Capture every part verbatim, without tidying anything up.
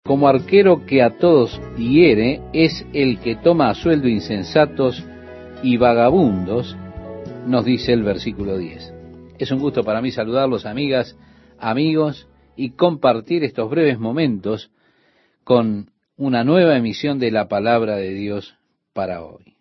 como arquero que a todos hiere, es el que toma a sueldo insensatos y vagabundos, nos dice el versículo diez. Es un gusto para mí saludarlos, amigas, amigos, y compartir estos breves momentos con una nueva emisión de la palabra de Dios para hoy.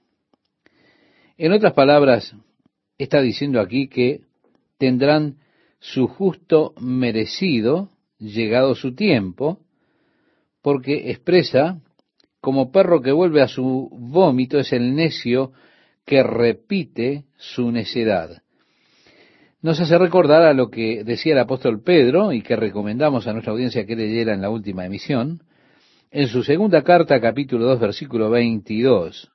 En otras palabras, está diciendo aquí que tendrán su justo merecido llegado su tiempo, porque expresa, como perro que vuelve a su vómito, es el necio que repite su necedad. Nos hace recordar a lo que decía el apóstol Pedro, y que recomendamos a nuestra audiencia que leyera en la última emisión, en su segunda carta, capítulo dos, versículo veintidós.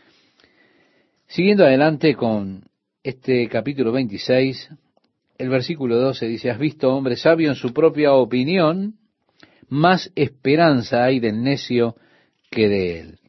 Siguiendo adelante con este capítulo veintiséis, el versículo doce dice: has visto, hombre sabio, en su propia opinión, más esperanza hay del necio que de él.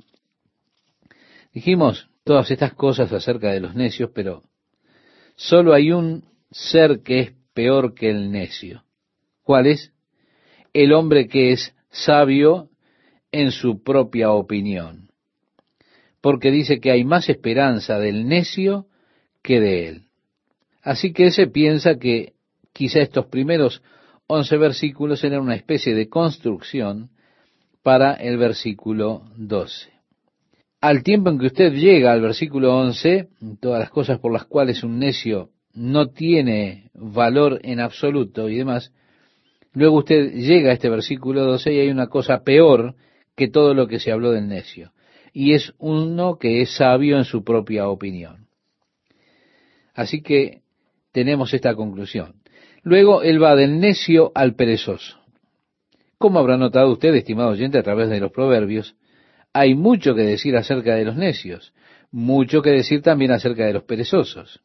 Dijimos todas estas cosas acerca de los necios, pero solo hay un ser que es peor que el necio. ¿Cuál es? El hombre que es sabio en su propia opinión. Porque dice que hay más esperanza del necio que de él. Así que ese piensa que quizá estos primeros once versículos eran una especie de construcción para el versículo doce. Al tiempo en que usted llega al versículo once, todas las cosas por las cuales un necio no tiene valor en absoluto y demás, luego usted llega a este versículo doce y hay una cosa peor que todo lo que se habló del necio, y es uno que es sabio en su propia opinión. Así que tenemos esta conclusión. Luego él va del necio al perezoso. Como habrá notado usted, estimado oyente, a través de los proverbios, hay mucho que decir acerca de los necios, mucho que decir también acerca de los perezosos.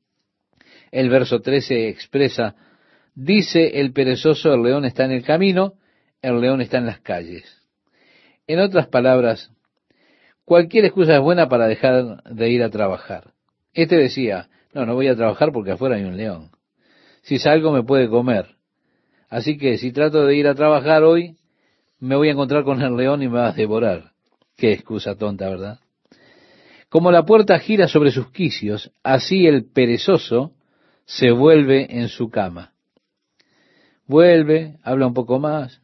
El verso trece expresa: dice el perezoso, el león está en el camino, el león está en las calles. En otras palabras, cualquier excusa es buena para dejar de ir a trabajar. Este decía: no, no voy a trabajar porque afuera hay un león. Si salgo me puede comer. Así que si trato de ir a trabajar hoy, me voy a encontrar con el león y me va a devorar. Qué excusa tonta, ¿verdad? Como la puerta gira sobre sus quicios, así el perezoso se vuelve en su cama. Vuelve, habla un poco más.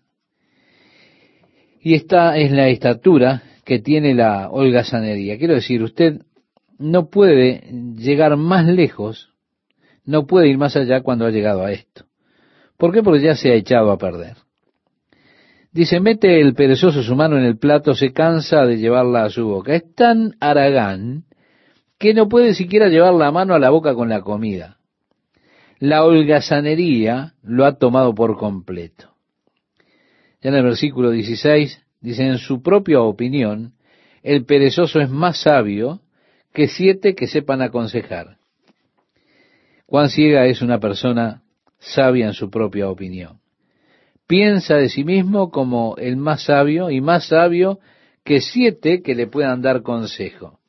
Y esta es la estatura que tiene la holgazanería. Quiero decir, usted no puede llegar más lejos, no puede ir más allá cuando ha llegado a esto. ¿Por qué? Porque ya se ha echado a perder. Dice: mete el perezoso su mano en el plato, se cansa de llevarla a su boca. Es tan haragán que no puede siquiera llevar la mano a la boca con la comida. La holgazanería lo ha tomado por completo. Ya en el versículo dieciséis dice: en su propia opinión, el perezoso es más sabio que siete que sepan aconsejar. Cuán ciega es una persona sabia en su propia opinión. Piensa de sí mismo como el más sabio, y más sabio que siete que le puedan dar consejo.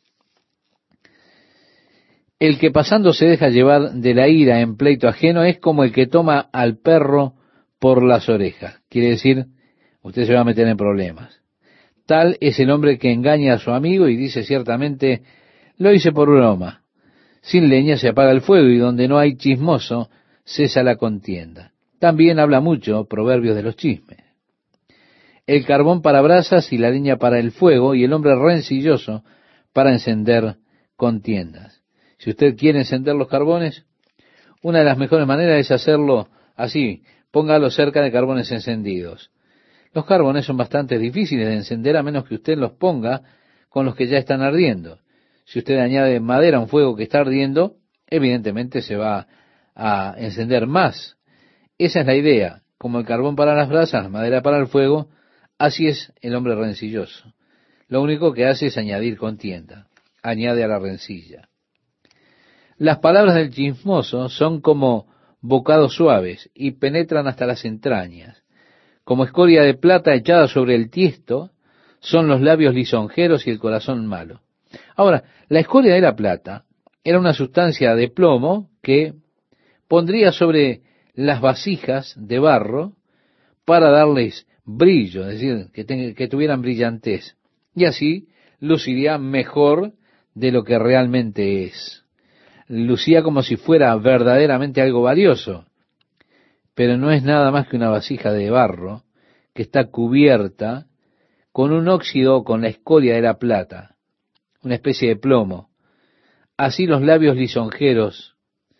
El que pasando se deja llevar de la ira en pleito ajeno es como el que toma al perro por las orejas. Quiere decir, usted se va a meter en problemas. Tal es el hombre que engaña a su amigo y dice ciertamente: lo hice por broma. Sin leña se apaga el fuego, y donde no hay chismoso cesa la contienda. También habla mucho proverbios de los chismes. El carbón para brasas y la leña para el fuego, y el hombre rencilloso para encender contiendas. Si usted quiere encender los carbones, una de las mejores maneras es hacerlo así: póngalo cerca de carbones encendidos. Los carbones son bastante difíciles de encender a menos que usted los ponga con los que ya están ardiendo. Si usted añade madera a un fuego que está ardiendo, evidentemente se va a encender más. Esa es la idea. Como el carbón para las brasas, la madera para el fuego, así es el hombre rencilloso. Lo único que hace es añadir contienda, añade a la rencilla. Las palabras del chismoso son como bocados suaves y penetran hasta las entrañas. Como escoria de plata echada sobre el tiesto, son los labios lisonjeros y el corazón malo. Ahora, la escoria de la plata era una sustancia de plomo que pondría sobre las vasijas de barro para darles brillo, es decir, que, ten- que tuvieran brillantez. Y así luciría mejor de lo que realmente es. Lucía como si fuera verdaderamente algo valioso, pero no es nada más que una vasija de barro que está cubierta con un óxido o con la escoria de la plata, una especie de plomo. Así los labios lisonjeros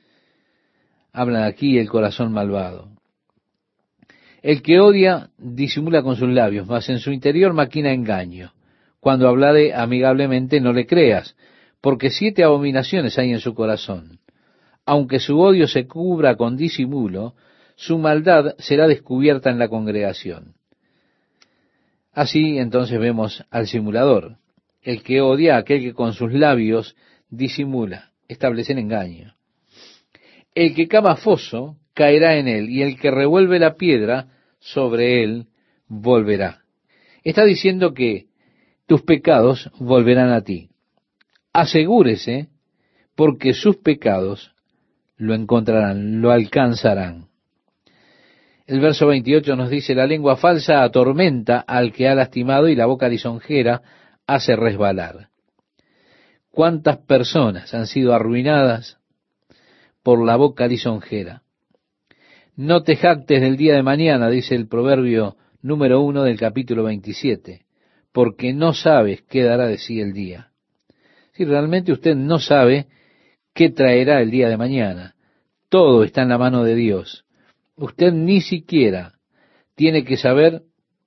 hablan aquí el corazón malvado. El que odia disimula con sus labios, mas en su interior maquina engaño. Cuando hablare amigablemente no le creas, porque siete abominaciones hay en su corazón. Aunque su odio se cubra con disimulo, su maldad será descubierta en la congregación. Así entonces vemos al simulador, el que odia a aquel que con sus labios disimula, establece el engaño. El que cava foso caerá en él, y el que revuelve la piedra sobre él volverá. Está diciendo que tus pecados volverán a ti. Asegúrese, porque sus pecados lo encontrarán, lo alcanzarán. El verso veintiocho nos dice, la lengua falsa atormenta al que ha lastimado y la boca lisonjera hace resbalar. ¿Cuántas personas han sido arruinadas por la boca lisonjera? No te jactes del día de mañana, dice el proverbio número uno del capítulo veintisiete, porque no sabes qué dará de sí el día. Si realmente usted no sabe qué traerá el día de mañana, todo está en la mano de Dios. Usted ni siquiera tiene que saber,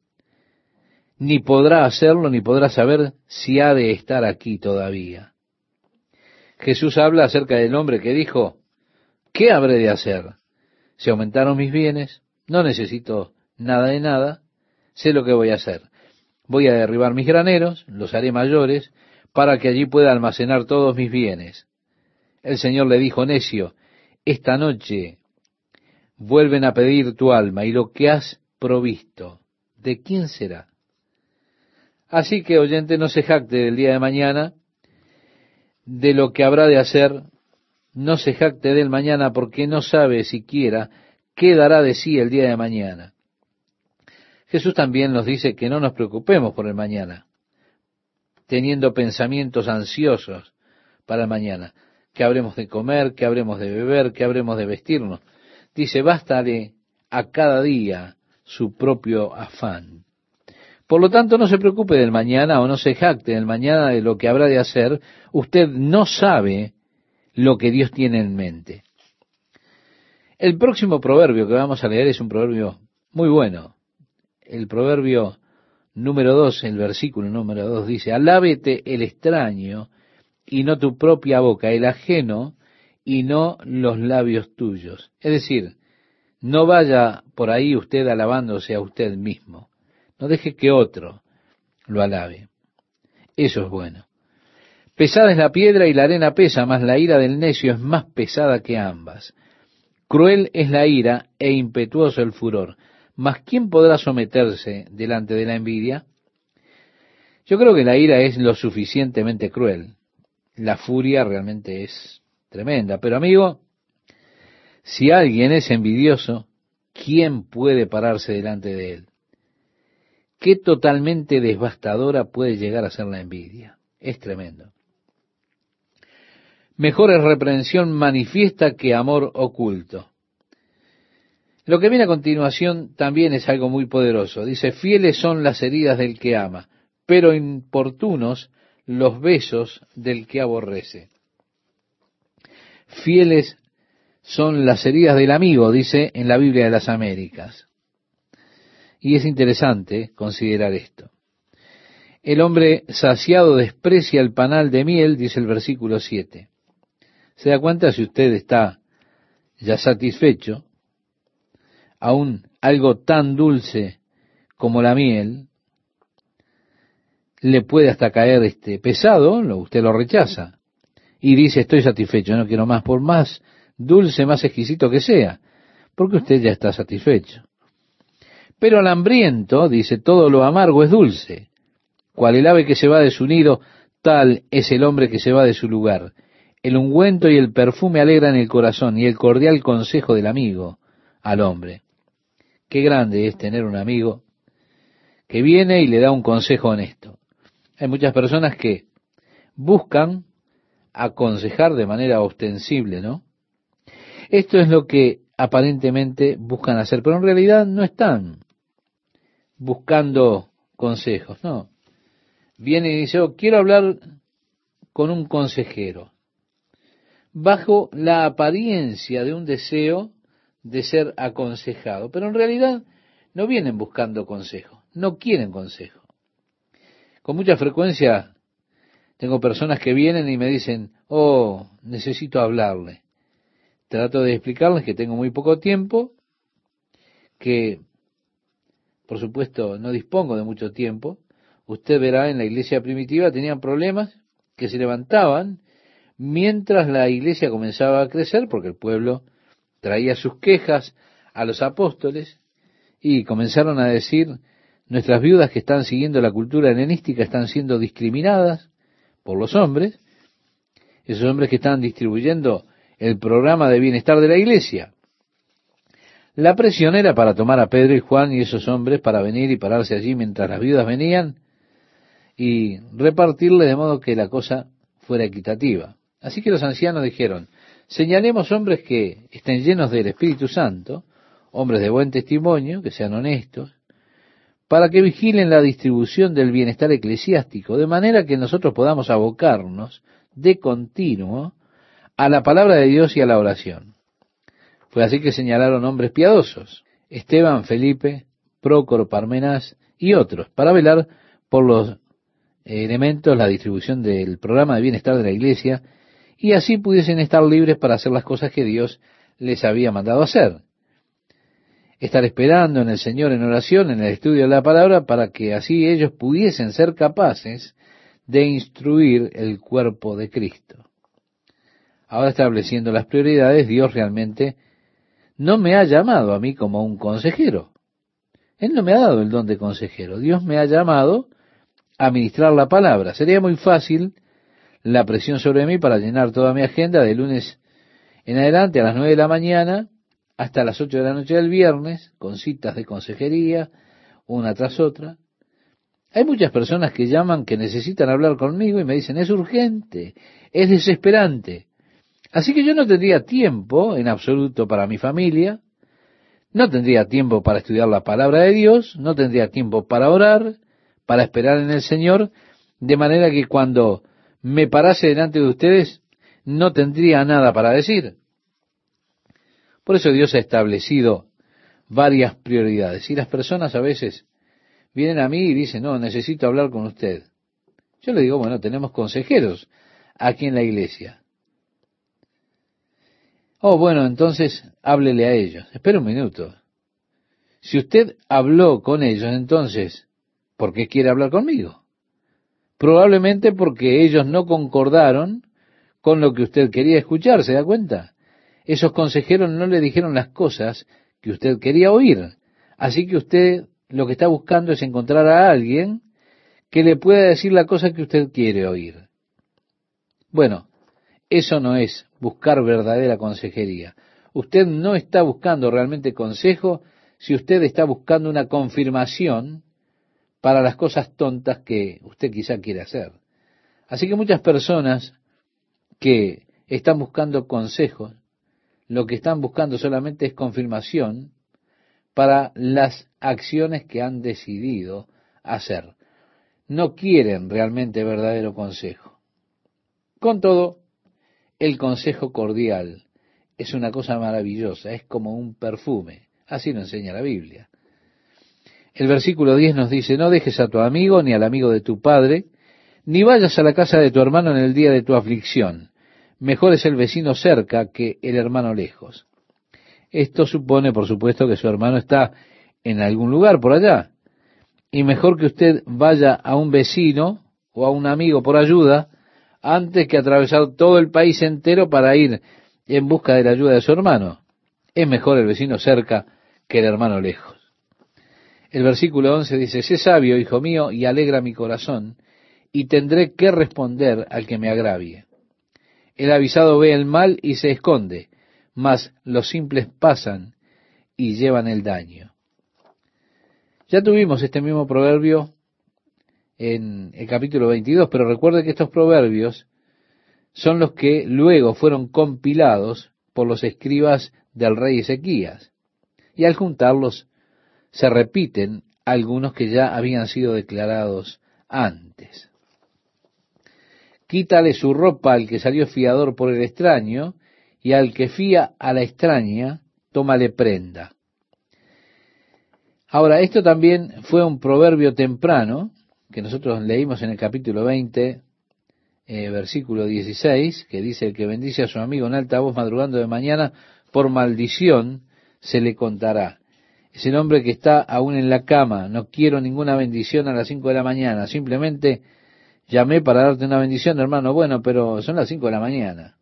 ni podrá hacerlo, ni podrá saber si ha de estar aquí todavía. Jesús habla acerca del hombre que dijo, ¿qué habré de hacer? Se aumentaron mis bienes, no necesito nada de nada, sé lo que voy a hacer. Voy a derribar mis graneros, los haré mayores, para que allí pueda almacenar todos mis bienes. El Señor le dijo, necio, esta noche vuelven a pedir tu alma, y lo que has provisto, ¿de quién será? Así que, oyente, no se jacte del día de mañana, de lo que habrá de hacer, no se jacte del mañana, porque no sabe siquiera qué dará de sí el día de mañana. Jesús también nos dice que no nos preocupemos por el mañana, teniendo pensamientos ansiosos para el mañana, que habremos de comer, que habremos de beber, que habremos de vestirnos. Dice, bástale a cada día su propio afán. Por lo tanto, no se preocupe del mañana o no se jacte del mañana de lo que habrá de hacer. Usted no sabe lo que Dios tiene en mente. El próximo proverbio que vamos a leer es un proverbio muy bueno. El proverbio número dos, el versículo número dos dice, alábete el extraño y no tu propia boca, el ajeno y no los labios tuyos. Es decir, no vaya por ahí usted alabándose a usted mismo. No deje que otro lo alabe. Eso es bueno. Pesada es la piedra y la arena pesa, mas la ira del necio es más pesada que ambas. Cruel es la ira e impetuoso el furor. Mas ¿quién podrá someterse delante de la envidia? Yo creo que la ira es lo suficientemente cruel. La furia realmente es tremenda. Pero amigo, si alguien es envidioso, ¿quién puede pararse delante de él? Qué totalmente devastadora puede llegar a ser la envidia. Es tremendo. Mejor es reprensión manifiesta que amor oculto. Lo que viene a continuación también es algo muy poderoso. Dice, fieles son las heridas del que ama, pero importunos los besos del que aborrece. Fieles son las heridas del amigo, dice en la Biblia de las Américas. Y es interesante considerar esto. El hombre saciado desprecia el panal de miel, dice el versículo siete. ¿Se da cuenta? Si usted está ya satisfecho, aún algo tan dulce como la miel, le puede hasta caer este pesado, usted lo rechaza. Y dice, estoy satisfecho, no quiero más, por más dulce, más exquisito que sea, porque usted ya está satisfecho. Pero al hambriento, dice, todo lo amargo es dulce. Cual el ave que se va de su nido, tal es el hombre que se va de su lugar. El ungüento y el perfume alegran el corazón, y el cordial consejo del amigo al hombre. Qué grande es tener un amigo que viene y le da un consejo honesto. Hay muchas personas que buscan aconsejar de manera ostensible, ¿no? Esto es lo que aparentemente buscan hacer, pero en realidad no están buscando consejos, no. Viene y dice, oh, quiero hablar con un consejero, bajo la apariencia de un deseo de ser aconsejado, pero en realidad no vienen buscando consejo, no quieren consejo. Con mucha frecuencia tengo personas que vienen y me dicen, oh, necesito hablarle. Trato de explicarles que tengo muy poco tiempo, que por supuesto no dispongo de mucho tiempo. Usted verá, en la iglesia primitiva tenían problemas que se levantaban mientras la iglesia comenzaba a crecer, porque el pueblo traía sus quejas a los apóstoles y comenzaron a decir, nuestras viudas que están siguiendo la cultura helenística están siendo discriminadas por los hombres, esos hombres que están distribuyendo el programa de bienestar de la iglesia. La presión era para tomar a Pedro y Juan y esos hombres para venir y pararse allí mientras las viudas venían y repartirle de modo que la cosa fuera equitativa. Así que los ancianos dijeron, señalemos hombres que estén llenos del Espíritu Santo, hombres de buen testimonio, que sean honestos, para que vigilen la distribución del bienestar eclesiástico, de manera que nosotros podamos abocarnos de continuo a la palabra de Dios y a la oración. Fue así que señalaron hombres piadosos, Esteban, Felipe, Prócoro, Parmenas y otros, para velar por los elementos, la distribución del programa de bienestar de la iglesia, y así pudiesen estar libres para hacer las cosas que Dios les había mandado hacer. Estar esperando en el Señor en oración, en el estudio de la palabra, para que así ellos pudiesen ser capaces de instruir el cuerpo de Cristo. Ahora, estableciendo las prioridades, Dios realmente no me ha llamado a mí como un consejero. Él no me ha dado el don de consejero. Dios me ha llamado a ministrar la palabra. Sería muy fácil la presión sobre mí para llenar toda mi agenda de lunes en adelante a las nueve de la mañana hasta las ocho de la noche del viernes, con citas de consejería, una tras otra. Hay muchas personas que llaman que necesitan hablar conmigo y me dicen, es urgente, es desesperante. Así que yo no tendría tiempo en absoluto para mi familia, no tendría tiempo para estudiar la palabra de Dios, no tendría tiempo para orar, para esperar en el Señor, de manera que cuando me parase delante de ustedes no tendría nada para decir. Por eso Dios ha establecido varias prioridades. Y las personas a veces vienen a mí y dicen, no, necesito hablar con usted. Yo le digo, bueno, tenemos consejeros aquí en la iglesia. Oh, bueno, entonces háblele a ellos. Espera un minuto. Si usted habló con ellos, entonces, ¿por qué quiere hablar conmigo? Probablemente porque ellos no concordaron con lo que usted quería escuchar, ¿se da cuenta? Esos consejeros no le dijeron las cosas que usted quería oír. Así que usted lo que está buscando es encontrar a alguien que le pueda decir la cosa que usted quiere oír. Bueno, eso no es buscar verdadera consejería. Usted no está buscando realmente consejo si usted está buscando una confirmación para las cosas tontas que usted quizá quiere hacer. Así que muchas personas que están buscando consejos, lo que están buscando solamente es confirmación para las acciones que han decidido hacer. No quieren realmente verdadero consejo. Con todo, el consejo cordial es una cosa maravillosa, es como un perfume. Así nos enseña la Biblia. El versículo diez nos dice, no dejes a tu amigo ni al amigo de tu padre, ni vayas a la casa de tu hermano en el día de tu aflicción. Mejor es el vecino cerca que el hermano lejos. Esto supone, por supuesto, que su hermano está en algún lugar por allá. Y mejor que usted vaya a un vecino o a un amigo por ayuda, antes que atravesar todo el país entero para ir en busca de la ayuda de su hermano. Es mejor el vecino cerca que el hermano lejos. El versículo once dice, sé sabio, hijo mío, y alegra mi corazón, y tendré que responder al que me agravie. El avisado ve el mal y se esconde, mas los simples pasan y llevan el daño. Ya tuvimos este mismo proverbio en el capítulo veintidós, pero recuerde que estos proverbios son los que luego fueron compilados por los escribas del rey Ezequías. Y al juntarlos se repiten algunos que ya habían sido declarados antes. Quítale su ropa al que salió fiador por el extraño, y al que fía a la extraña, tómale prenda. Ahora, esto también fue un proverbio temprano, que nosotros leímos en el capítulo veinte, eh, versículo dieciséis, que dice: el que bendice a su amigo en alta voz madrugando de mañana, por maldición se le contará. Es el hombre que está aún en la cama: no quiero ninguna bendición a las cinco de la mañana, simplemente llamé para darte una bendición, hermano. Bueno, pero son las cinco de la mañana.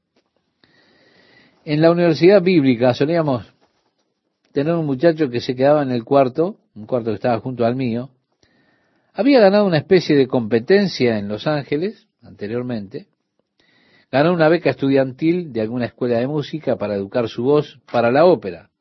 En la universidad bíblica solíamos tener un muchacho que se quedaba en el cuarto, un cuarto que estaba junto al mío. Había ganado una especie de competencia en Los Ángeles anteriormente. Ganó una beca estudiantil de alguna escuela de música para educar su voz para la ópera.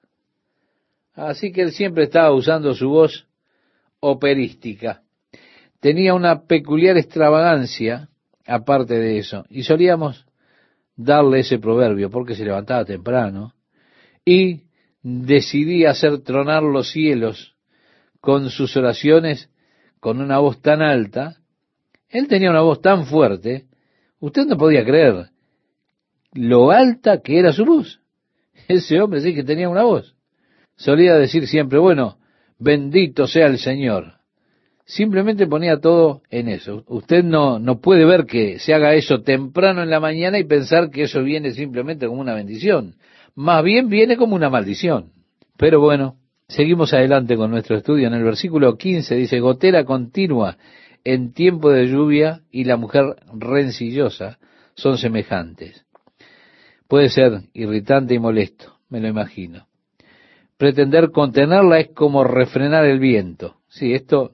Así que él siempre estaba usando su voz operística. Tenía una peculiar extravagancia aparte de eso, y solíamos darle ese proverbio porque se levantaba temprano y decidía hacer tronar los cielos con sus oraciones con una voz tan alta. Él tenía una voz tan fuerte, usted no podía creer lo alta que era su voz. Ese hombre sí que tenía una voz. Solía decir siempre: bueno, bendito sea el Señor. Simplemente ponía todo en eso. Usted no, no puede ver que se haga eso temprano en la mañana y pensar que eso viene simplemente como una bendición. Más bien viene como una maldición. Pero bueno, seguimos adelante con nuestro estudio. En el versículo quince dice: gotera continua en tiempo de lluvia y la mujer rencillosa son semejantes. Puede ser irritante y molesto, me lo imagino. Pretender contenerla es como refrenar el viento. Sí, esto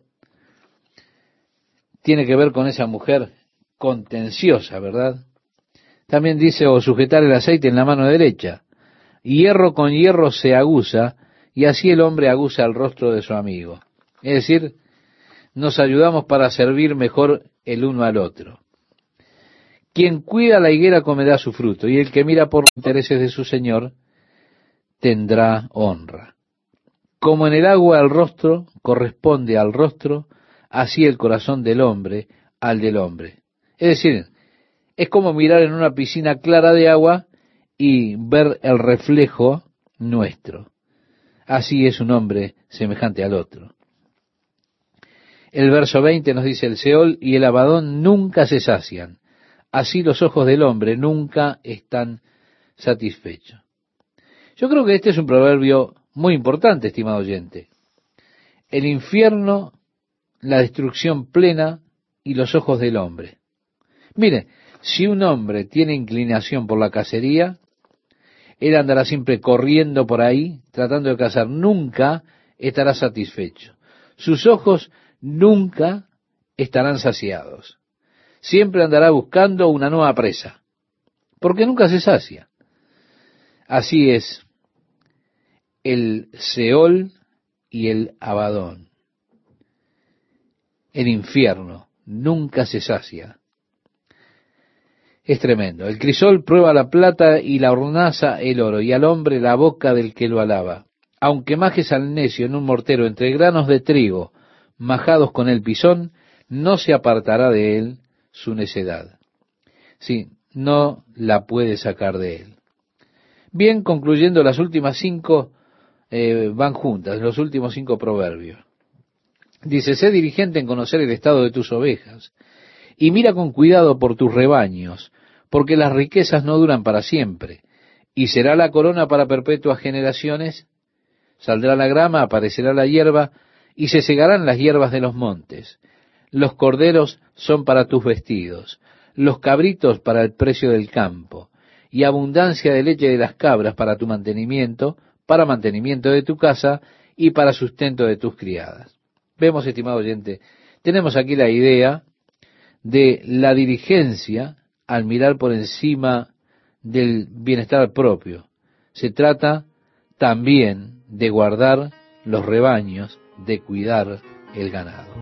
tiene que ver con esa mujer contenciosa, ¿verdad? También dice: o sujetar el aceite en la mano derecha. Hierro con hierro se aguza, y así el hombre aguza el rostro de su amigo. Es decir, nos ayudamos para servir mejor el uno al otro. Quien cuida la higuera comerá su fruto, y el que mira por los intereses de su señor tendrá honra. Como en el agua el rostro corresponde al rostro, así el corazón del hombre al del hombre. Es decir, es como mirar en una piscina clara de agua y ver el reflejo nuestro. Así es un hombre semejante al otro. El verso veinte nos dice: el Seol y el Abadón nunca se sacian, así los ojos del hombre nunca están satisfechos. Yo creo que este es un proverbio muy importante, estimado oyente. El infierno, la destrucción plena y los ojos del hombre. Mire, si un hombre tiene inclinación por la cacería, él andará siempre corriendo por ahí, tratando de cazar. Nunca estará satisfecho. Sus ojos nunca estarán saciados. Siempre andará buscando una nueva presa, porque nunca se sacia. Así es el Seol y el Abadón. El infierno nunca se sacia. Es tremendo. El crisol prueba la plata y la hornaza el oro, y al hombre la boca del que lo alaba. Aunque majes al necio en un mortero entre granos de trigo majados con el pisón, no se apartará de él su necedad. Sí, no la puede sacar de él. Bien, concluyendo, las últimas cinco eh, van juntas, los últimos cinco proverbios. Dice: sé diligente en conocer el estado de tus ovejas, y mira con cuidado por tus rebaños, porque las riquezas no duran para siempre, y será la corona para perpetuas generaciones. Saldrá la grama, aparecerá la hierba, y se segarán las hierbas de los montes. Los corderos son para tus vestidos, los cabritos para el precio del campo, y abundancia de leche de las cabras para tu mantenimiento, para mantenimiento de tu casa, y para sustento de tus criadas. Vemos, estimado oyente, tenemos aquí la idea de la diligencia al mirar por encima del bienestar propio. Se trata también de guardar los rebaños, de cuidar el ganado.